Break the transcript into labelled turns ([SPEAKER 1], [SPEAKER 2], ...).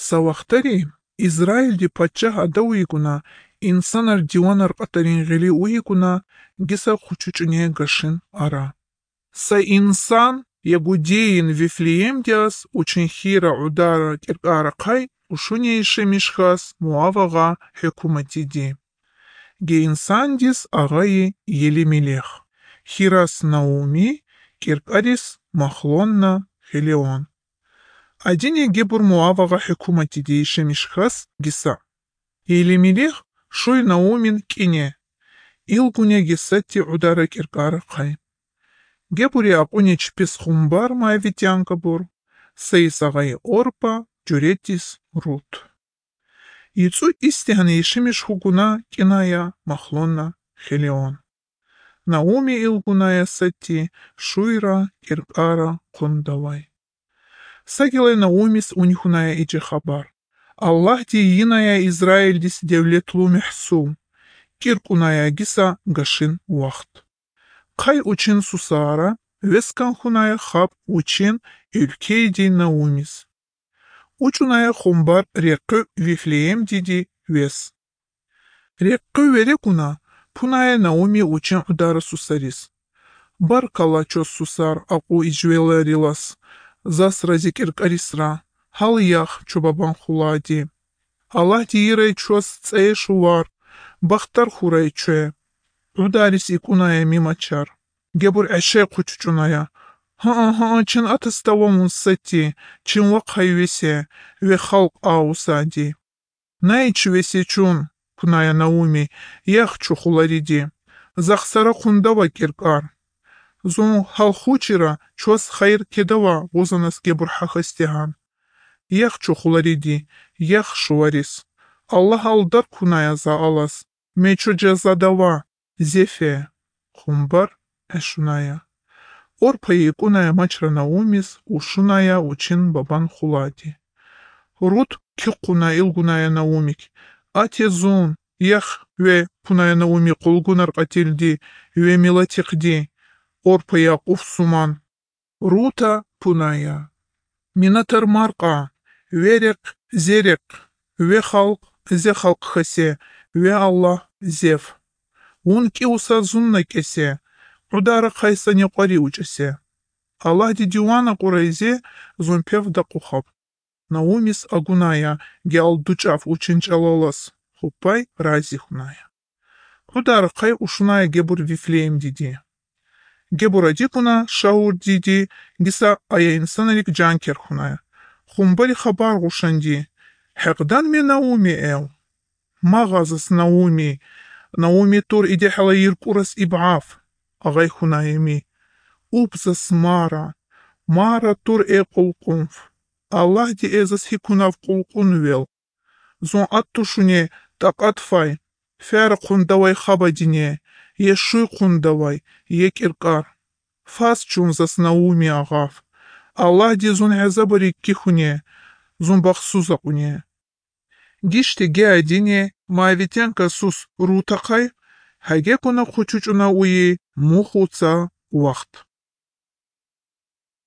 [SPEAKER 1] Савахтари Израильди падшах адауикуна инсанар диванар қатарингили уикуна гиса хучучуне гашин ара. Са инсан ягудеин Вифлеемдиас учинхира удара киркара кай ушунейши мишхас муавага хекуматиди. Ге инсандис агаи Елимелех. Хирас Науми киркарис Махлонна Хелион. Адине гебур муавага хекуматиди шемишхас гиса. Елимелех шуй Наумин кине. Илгуне гисати удара киркара кай. Гебури акуне чпис хумбар маавитянка бур. Сейсагай Орпа джуретис Рут. Ицу истигане ишимиш хугуна киная Махлонна Хелион. Науми илгуная сати шуйра киркара кундавай. Сагилай Наумис унихуная иджи хабар. Аллах ди иная Израиль дис девлетлу мехсу. Киркуная гиса гашин вахт. Кай учин сусара, вескан хуная хаб учин ülkeydi Наумис. Учуная хумбар рекы Вифлеем диди вес. Рекы верекуна, пуная Науми учин удара сусарис. Бар калачос сусар аку иджвеларилас. Зас разикир карисра, хал ях чубабан хулади. Аллах диирай чос цеешувар, бахтар хурай чуе. Ударис икуная мимачар. Гебур эше кучуная. Ха, чин атаставамун сати, чин вакхай весе, ве халк аусади. Найч весе чун, куная Науми, ях чухулариди. Захсара хундава киркар. Зун халхучира чос хайр кедава гузанас гебур хахастихан. Ях чухулариди, ях шуарис. Аллах алдар куная за алас. Мечу джазадава, зефе. Хумбар эшуная. Орпа икуная мачра Наумис ушуная учин бабан хулади. Рут кикуна илгуная Наумик. Атезун, ях ве пуная Науми кулгунар катилди, ве милатикди. Орпа Якуф суман. Рута пуная. Минатар марка. Верек зерек. Ве халк зе халк хасе. Ве Аллах зев. Унки уса зунна кесе. Удара хайса не қари учасе. Аллах ди дивана курайзе зумпев да кухаб. Наумис агуная геал дучав учинчалалас. Хупай рази хуная. Удара хай ушуная гебур Вифлеем диди. Гебура дикуна шаур диди гиса ая инсанарик джанкер хуная. Хумбари хабар гушанди. Хеqdan ми Науми эл. Магазас Науми. Науми тур иде хала иркурас ибаф. Агай хунаеми. Упсас Мара. Мара тур кулкунф. Аллах ди эзас хикунав кулкунвел. Зон аттушуне так атфай. Фяра кундавай хабадине. Ешуй кундавай. Екиркар. Фас чун зас Науми агаф. Аллах ди зон хазабари кихуне. Зон бахсуза куне. Гиште геадине маавитянка сус рутакай. Хаге куна хучучуна уи мухуца вахт.